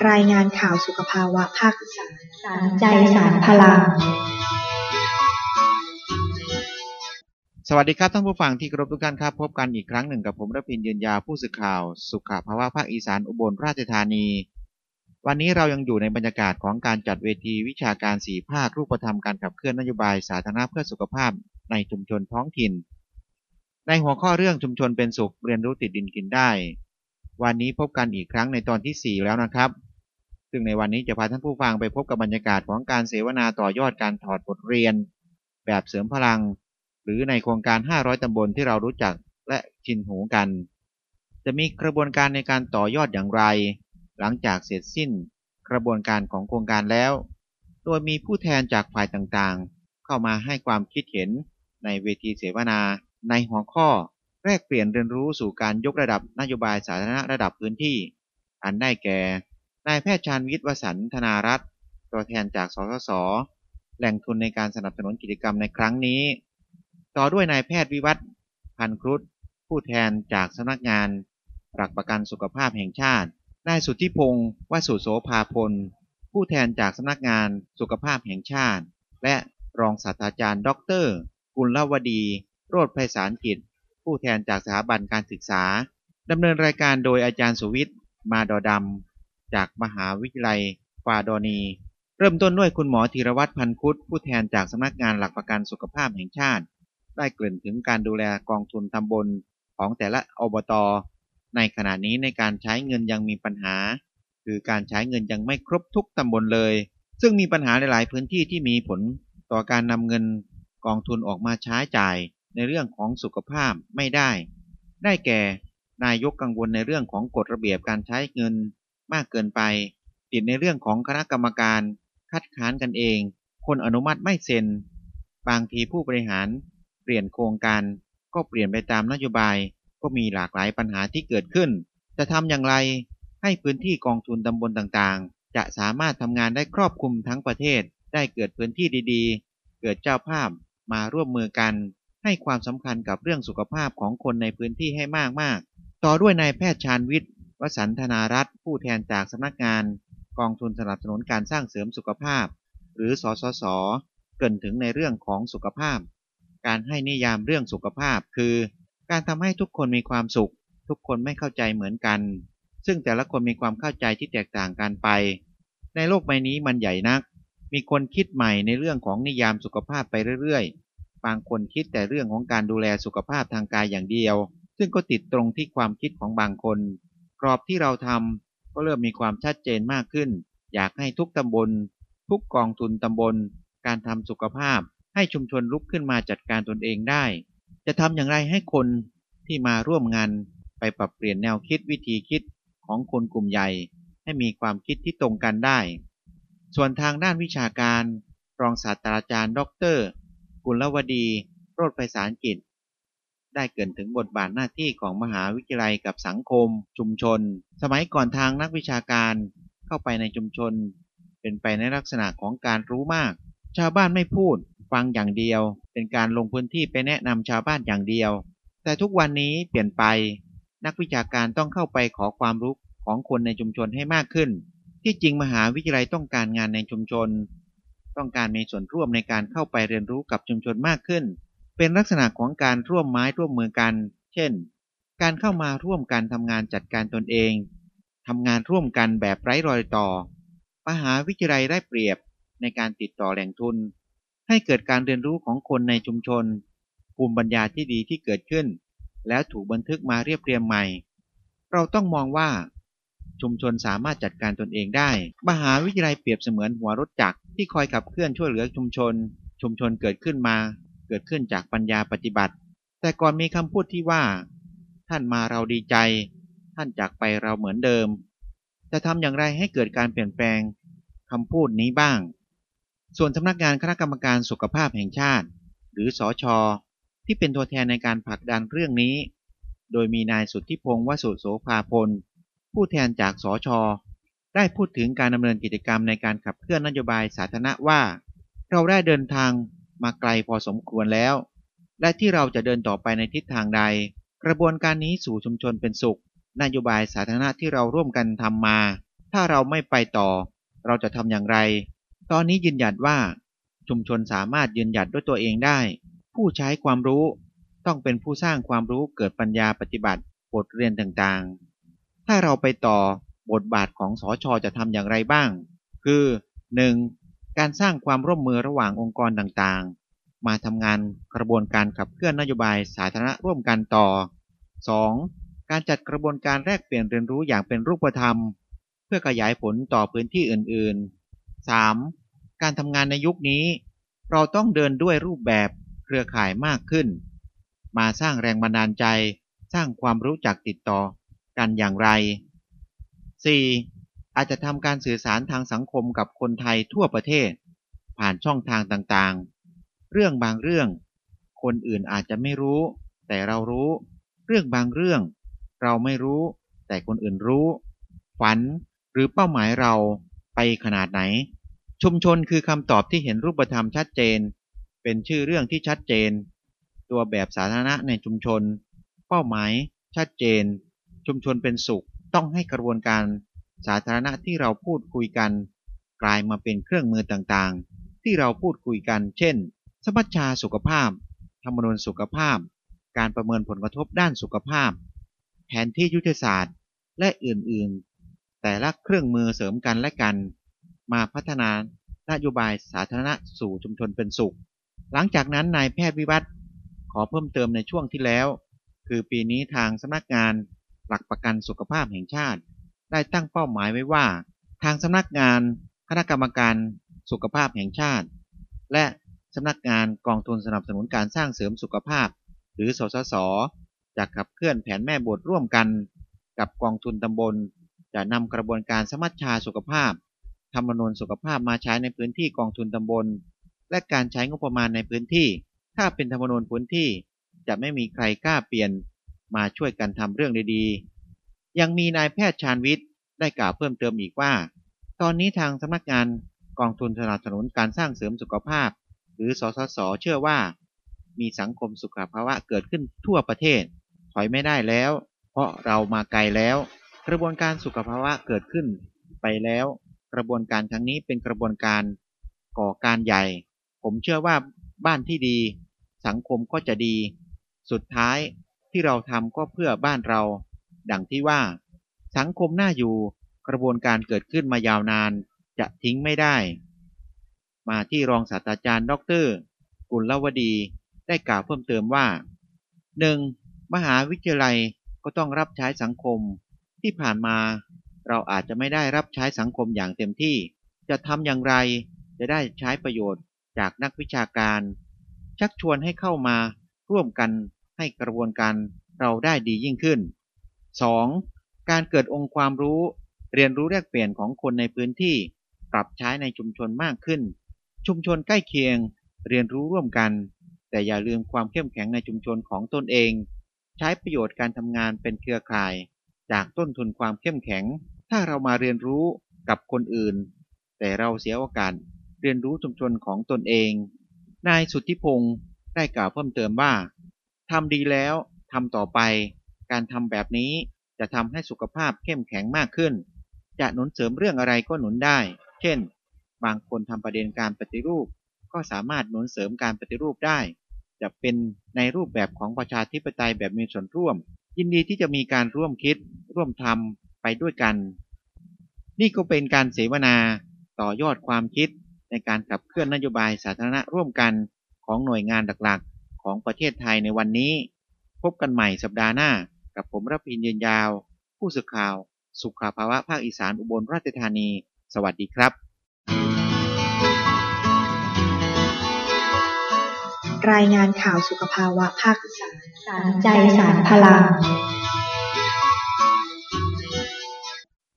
รายงานข่าวสุขภาวะภาคอีสานสารใจสารพลังสวัสดีครับท่านผู้ฟังที่เคารพทุกท่านครับพบกันอีกครั้งหนึ่งกับผมระพินยืนยาวผู้สื่อข่าวสุขภาวะภาคอีสานอุบลราชธานีวันนี้เรายังอยู่ในบรรยากาศของการจัดเวทีวิชาการ4ภาครูปธรรมการขับเคลื่อนนโยบายสาธารณะเพื่อสุขภาพในชุมชนท้องถิ่นในหัวข้อเรื่องชุมชนเป็นสุขเรียนรู้ติดดินกินได้วันนี้พบกันอีกครั้งในตอนที่4แล้วนะครับซึ่งในวันนี้จะพาท่านผู้ฟังไปพบกับบรรยากาศของการเสวนาต่อยอดการถอดบทเรียนแบบเสริมพลังหรือในโครงการ500ตำบลที่เรารู้จักและชินหูกันจะมีกระบวนการในการต่อยอดอย่างไรหลังจากเสร็จสิ้นกระบวนการของโครงการแล้วโดยมีผู้แทนจากฝ่ายต่างๆเข้ามาให้ความคิดเห็นในเวทีเสวนาในหัวข้อแลกเปลี่ยนเรียนรู้สู่การยกระดับนโยบายสาธารณะระดับพื้นที่อันได้แก่นายแพทย์ชาญวิทย์วสันต์ธนารัตน์ตัวแทนจากสสส.แหล่งทุนในการสนับสนุนกิจกรรมในครั้งนี้ต่อด้วยนายแพทย์วิวัฒน์พันครุฑผู้แทนจากสำนักงานหลักประกันสุขภาพแห่งชาตินายสุทธิพงศ์วสุโสภาพลผู้แทนจากสำนักงานสุขภาพแห่งชาติและรองศาสตราจารย์ดร.กุลวดีโรจน์ไพศาลกิจผู้แทนจากสถาบันการศึกษาดำเนินรายการโดยอาจารย์สุวิทย์มาดอดำจากมหาวิทยาลัยฟาดอนีเริ่มต้นด้วยคุณหมอธีรวัฒน์พันคุดผู้แทนจากสำนักงานหลักประกันสุขภาพแห่งชาติได้เกริ่นถึงการดูแลกองทุนตำบลของแต่ละอบต.ในขณะนี้ในการใช้เงินยังมีปัญหาคือการใช้เงินยังไม่ครบทุกตำบลเลยซึ่งมีปัญหาหลายๆพื้นที่ที่มีผลต่อการนำเงินกองทุนออกมาใช้จ่ายในเรื่องของสุขภาพไม่ได้แก่นายกกังวลในเรื่องของกฎระเบียบการใช้เงินมากเกินไปติดในเรื่องของคณะกรรมการคัดค้านกันเองคนอนุมัติไม่เซ็นบางทีผู้บริหารเปลี่ยนโครงการก็เปลี่ยนไปตามนโยบายก็มีหลากหลายปัญหาที่เกิดขึ้นจะทำอย่างไรให้พื้นที่กองทุนตำบลต่างๆจะสามารถทำงานได้ครอบคลุมทั้งประเทศได้เกิดพื้นที่ดีๆเกิดเจ้าภาพมาร่วมมือกันให้ความสำคัญกับเรื่องสุขภาพของคนในพื้นที่ให้มากๆต่อด้วยนายแพทย์ชาญวิทย์วสันต์ธนารัตน์ผู้แทนจากสำนักงานกองทุนสนับสนุนการสร้างเสริมสุขภาพหรือสสส.เกริ่นถึงในเรื่องของสุขภาพการให้นิยามเรื่องสุขภาพคือการทำให้ทุกคนมีความสุขทุกคนไม่เข้าใจเหมือนกันซึ่งแต่ละคนมีความเข้าใจที่แตกต่างกันไปในโลกใบนี้มันใหญ่นักมีคนคิดใหม่ในเรื่องของนิยามสุขภาพไปเรื่อยๆบางคนคิดแต่เรื่องของการดูแลสุขภาพทางกายอย่างเดียวซึ่งก็ติดตรงที่ความคิดของบางคนกรอบที่เราทำก็เริ่มมีความชัดเจนมากขึ้นอยากให้ทุกตำบลทุกกองทุนตำบลการทำสุขภาพให้ชุมชนลุกขึ้นมาจัดการตนเองได้จะทำอย่างไรให้คนที่มาร่วมงานไปปรับเปลี่ยนแนวคิดวิธีคิดของคนกลุ่มใหญ่ให้มีความคิดที่ตรงกันได้ส่วนทางด้านวิชาการรองศาสตราจารย์ดร.กุลวดีโรจน์ไพศาลกิจได้เกริ่นถึงบทบาทหน้าที่ของมหาวิทยาลัยกับสังคมชุมชนสมัยก่อนทางนักวิชาการเข้าไปในชุมชนเป็นไปในลักษณะของการรู้มากชาวบ้านไม่พูดฟังอย่างเดียวเป็นการลงพื้นที่ไปแนะนำชาวบ้านอย่างเดียวแต่ทุกวันนี้เปลี่ยนไปนักวิชาการต้องเข้าไปขอความรู้ของคนในชุมชนให้มากขึ้นที่จริงมหาวิทยาลัยต้องการงานในชุมชนต้องการมีส่วนร่วมในการเข้าไปเรียนรู้กับชุมชนมากขึ้นเป็นลักษณะของการร่วมไม้ร่วมมือกันเช่นการเข้ามาร่วมกันทำงานจัดการตนเองทำงานร่วมกันแบบไร้รอยต่อมหาวิทยาลัยได้เปรียบในการติดต่อแหล่งทุนให้เกิดการเรียนรู้ของคนในชุมชนภูมิปัญญาที่ดีที่เกิดขึ้นแล้วถูกบันทึกมาเรียบเรียงใหม่เราต้องมองว่าชุมชนสามารถจัดการตนเองได้มหาวิทยาลัยเปรียบเสมือนหัวรถจักรที่คอยขับเคลื่อนช่วยเหลือชุมชนเกิดขึ้นจากปัญญาปฏิบัติแต่ก่อนมีคำพูดที่ว่าท่านมาเราดีใจท่านจากไปเราเหมือนเดิมจะทำอย่างไรให้เกิดการเปลี่ยนแปลงคำพูดนี้บ้างส่วนสำนักงานคณะกรรมการสุขภาพแห่งชาติหรือสช.ที่เป็นตัวแทนในการผลักดันเรื่องนี้โดยมีนายสุทธิพงศ์วสุโสภาพลผู้แทนจากสช.ได้พูดถึงการดำเนินกิจกรรมในการขับเคลื่อนนโยบายสาธารณะว่าเราได้เดินทางมาไกลพอสมควรแล้วและที่เราจะเดินต่อไปในทิศทางใดกระบวนการนี้สู่ชุมชนเป็นสุขนโยบายสาธารณะที่เราร่วมกันทำมาถ้าเราไม่ไปต่อเราจะทำอย่างไรตอนนี้ยืนหยัดว่าชุมชนสามารถยืนหยัดด้วยตัวเองได้ผู้ใช้ความรู้ต้องเป็นผู้สร้างความรู้เกิดปัญญาปฏิบัติบทเรียนต่างๆถ้าเราไปต่อบทบาทของสช.จะทำอย่างไรบ้างคือ 1. การสร้างความร่วมมือระหว่างองค์กรต่างๆมาทำงานกระบวนการขับเคลื่อนนโยบายสาธารณะร่วมกันต่อ 2. การจัดกระบวนการแลกเปลี่ยนเรียนรู้อย่างเป็นรูปธรรมเพื่อขยายผลต่อพื้นที่อื่นๆ 3. การทำงานในยุคนี้เราต้องเดินด้วยรูปแบบเครือข่ายมากขึ้นมาสร้างแรงบันดาลใจสร้างความรู้จักติดต่อกันอย่างไร 4. อาจจะทำการสื่อสารทางสังคมกับคนไทยทั่วประเทศผ่านช่องทางต่างๆเรื่องบางเรื่องคนอื่นอาจจะไม่รู้แต่เรารู้เรื่องบางเรื่องเราไม่รู้แต่คนอื่นรู้ฝันหรือเป้าหมายเราไปขนาดไหนชุมชนคือคำตอบที่เห็นรูปธรรมชัดเจนเป็นชื่อเรื่องที่ชัดเจนตัวแบบสาธารณะในชุมชนเป้าหมายชัดเจนชุมชนเป็นสุขต้องให้กระบวนการสาธารณะที่เราพูดคุยกันกลายมาเป็นเครื่องมือต่างๆที่เราพูดคุยกันเช่นสมัชชาสุขภาพธรรมนูญสุขภาพการประเมินผลกระทบด้านสุขภาพแผนที่ยุทธศาสตร์และอื่นๆแต่ละเครื่องมือเสริมกันและกันมาพัฒนานโยบายสาธารณะสู่ชุมชนเป็นสุขหลังจากนั้นนายแพทย์วิวัฒน์ขอเพิ่มเติมในช่วงที่แล้วคือปีนี้ทางสำนักงานหลักประกันสุขภาพแห่งชาติได้ตั้งเป้าหมายไว้ว่าทางสำนักงานคณะกรรมการสุขภาพแห่งชาติและสำนักงานกองทุนสนับสนุนการสร้างเสริมสุขภาพหรือสสส.จะขับเคลื่อนแผนแม่บทร่วมกันกับกองทุนตำบลจะนำกระบวนการสมัชชาสุขภาพธรรมนูญสุขภาพมาใช้ในพื้นที่กองทุนตำบลและการใช้งบประมาณในพื้นที่ถ้าเป็นธรรมนูญพื้นที่จะไม่มีใครกล้าเปลี่ยนมาช่วยกันทำเรื่องดีๆยังมีนายแพทย์ชาญวิทย์ได้กล่าวเพิ่มเติมอีกว่าตอนนี้ทางสำนักงานกองทุนสนับสนุนการสร้างเสริมสุขภาพหรือสสส.เชื่อว่ามีสังคมสุขภาวะเกิดขึ้นทั่วประเทศถอยไม่ได้แล้วเพราะเรามาไกลแล้วกระบวนการสุขภาวะเกิดขึ้นไปแล้วกระบวนการครั้งนี้เป็นกระบวนการก่อการใหญ่ผมเชื่อว่าบ้านที่ดีสังคมก็จะดีสุดท้ายที่เราทำก็เพื่อบ้านเราดังที่ว่าสังคมน่าอยู่กระบวนการเกิดขึ้นมายาวนานจะทิ้งไม่ได้มาที่รองศาสตราจารย์ดร.กุลวดีได้กล่าวเพิ่มเติมว่า 1. มหาวิทยาลัยก็ต้องรับใช้สังคมที่ผ่านมาเราอาจจะไม่ได้รับใช้สังคมอย่างเต็มที่จะทำอย่างไรจะได้ใช้ประโยชน์จากนักวิชาการชักชวนให้เข้ามาร่วมกันให้กระบวนการเราได้ดียิ่งขึ้น 2. การเกิดองค์ความรู้เรียนรู้แลกเปลี่ยนของคนในพื้นที่ปรับใช้ในชุมชนมากขึ้นชุมชนใกล้เคียงเรียนรู้ร่วมกันแต่อย่าลืมความเข้มแข็งในชุมชนของตนเองใช้ประโยชน์การทำงานเป็นเครือข่ายจากต้นทุนความเข้มแข็งถ้าเรามาเรียนรู้กับคนอื่นแต่เราเสียโอกาสเรียนรู้ชุมชนของตนเองนายสุทธิพงศ์ได้กล่าวเพิ่มเติมว่าทำดีแล้วทำต่อไปการทำแบบนี้จะทำให้สุขภาพเข้มแข็งมากขึ้นจะหนุนเสริมเรื่องอะไรก็หนุนได้เช่นบางคนทำประเด็นการปฏิรูปก็สามารถหนุนเสริมการปฏิรูปได้จะเป็นในรูปแบบของประชาธิปไตยแบบมีส่วนร่วมยินดีที่จะมีการร่วมคิดร่วมทำไปด้วยกันนี่ก็เป็นการเสวนาต่อยอดความคิดในการขับเคลื่อนนโยบายสาธารณะร่วมกันของหน่วยงานหลักๆของประเทศไทยในวันนี้พบกันใหม่สัปดาห์หน้ากับผมรพิน ยืนยาวผู้สื่อข่าวสุขภาวะภาคอีสานอุบลราชธานีสวัสดีครับรายงานข่าวสุขภาวะภาคอีสานสารใจสารพลัง